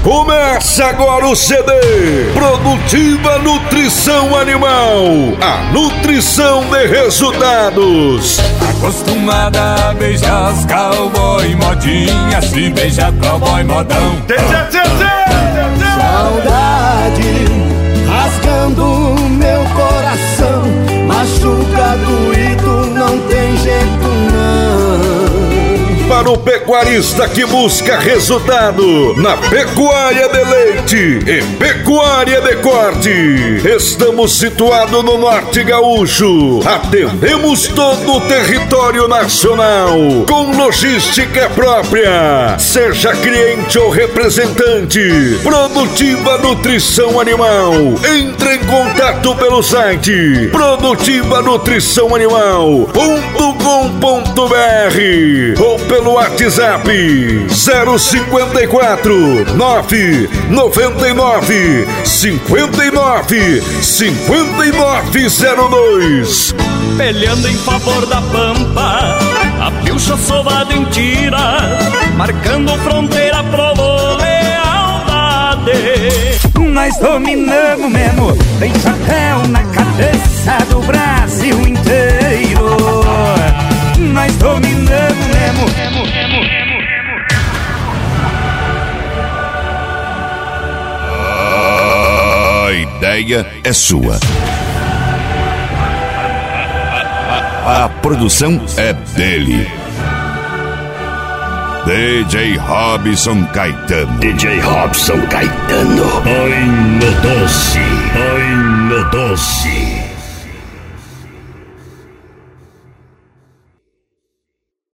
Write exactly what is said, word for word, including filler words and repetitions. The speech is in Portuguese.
Começa agora o C D Produtiva Nutrição Animal, a nutrição de resultados. Acostumada a beijar os cowboy modinha, se beija cowboy modão. Tchê, tchê, tchê, tchê. Saudade rasgando meu coração, machuca doído, não tem jeito não. Para o pecuarista que busca resultado na pecuária de leite e pecuária de corte, estamos situados no Norte Gaúcho. Atendemos todo o território nacional com logística própria. Seja cliente ou representante, Produtiva Nutrição Animal. Entre em contato pelo site produtiva nutrição animal ponto com ponto br ou pelo WhatsApp zero cinquenta e quatro, nove noventa e nove, cinquenta e nove, cinquenta e nove zero dois. Peleando em favor da pampa, a pilcha sovada em tira, marcando fronteira, provou lealdade. Nós dominamos mesmo, tem chapéu na cabeça do Brasil inteiro. Nós dominamos mesmo. A ideia é sua. A produção é dele. D J Robson Caetano. D J Robson Caetano. Ai, meu doce, ai, meu doce.